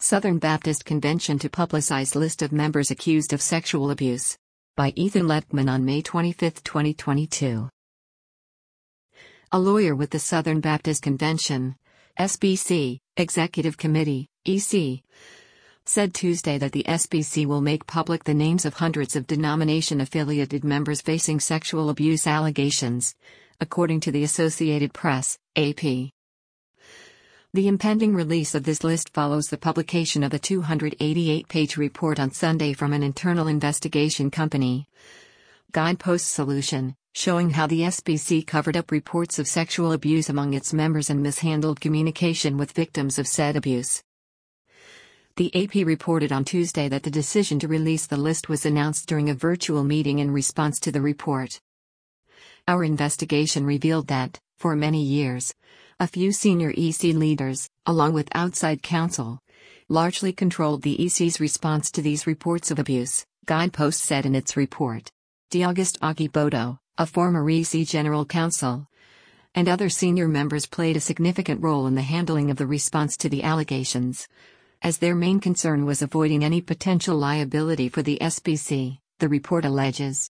Southern Baptist Convention to publicize list of members accused of sexual abuse. By Ethan Lettman on May 25, 2022. A lawyer with the Southern Baptist Convention, SBC, Executive Committee, EC, said Tuesday that the SBC will make public the names of hundreds of denomination-affiliated members facing sexual abuse allegations, according to the Associated Press, AP. The impending release of this list follows the publication of a 288-page report on Sunday from an internal investigation company, Guidepost Solution, showing how the SBC covered up reports of sexual abuse among its members and mishandled communication with victims of said abuse. The AP reported on Tuesday that the decision to release the list was announced during a virtual meeting in response to the report. Our investigation revealed that, for many years, a few senior EC leaders, along with outside counsel, largely controlled the EC's response to these reports of abuse, Guidepost said in its report. D'Auguste Aguiboto, a former EC general counsel, and other senior members played a significant role in the handling of the response to the allegations, as their main concern was avoiding any potential liability for the SBC, the report alleges.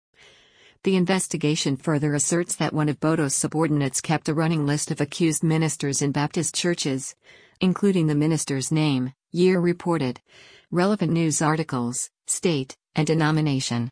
The investigation further asserts that one of Boto's subordinates kept a running list of accused ministers in Baptist churches, including the minister's name, year reported, relevant news articles, state, and denomination.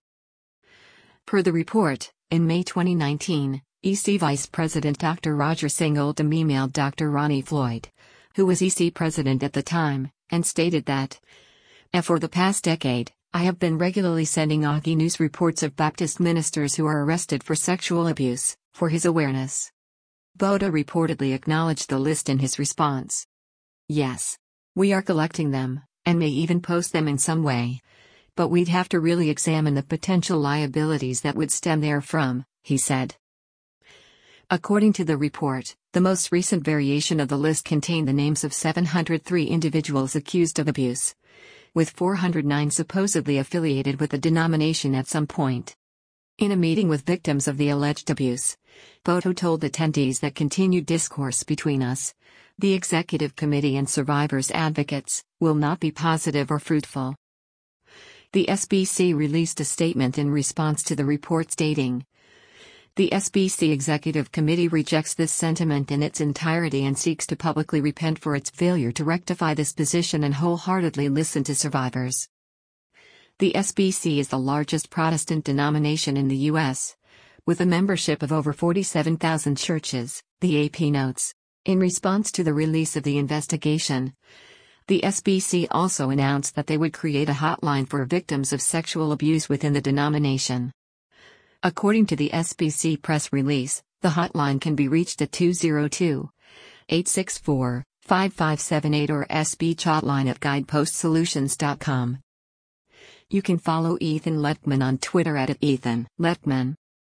Per the report, in May 2019, EC Vice President Dr. Roger Singh Oldham emailed Dr. Ronnie Floyd, who was EC president at the time, and stated that, for the past decade, I have been regularly sending Augie news reports of Baptist ministers who are arrested for sexual abuse, for his awareness. Boto reportedly acknowledged the list in his response. Yes. We are collecting them, and may even post them in some way. But we'd have to really examine the potential liabilities that would stem therefrom, he said. According to the report, the most recent variation of the list contained the names of 703 individuals accused of abuse, with 409 supposedly affiliated with the denomination at some point. In a meeting with victims of the alleged abuse, Boto told attendees that continued discourse between us, the executive committee and survivors' advocates, will not be positive or fruitful. The SBC released a statement in response to the report stating, "The SBC Executive Committee rejects this sentiment in its entirety and seeks to publicly repent for its failure to rectify this position and wholeheartedly listen to survivors." The SBC is the largest Protestant denomination in the U.S., with a membership of over 47,000 churches, the AP notes. In response to the release of the investigation, the SBC also announced that they would create a hotline for victims of sexual abuse within the denomination. According to the SBC press release, the hotline can be reached at 202-864-5578 or sbchotline@guidepostsolutions.com. You can follow Ethan Lettman on Twitter @EthanLettman.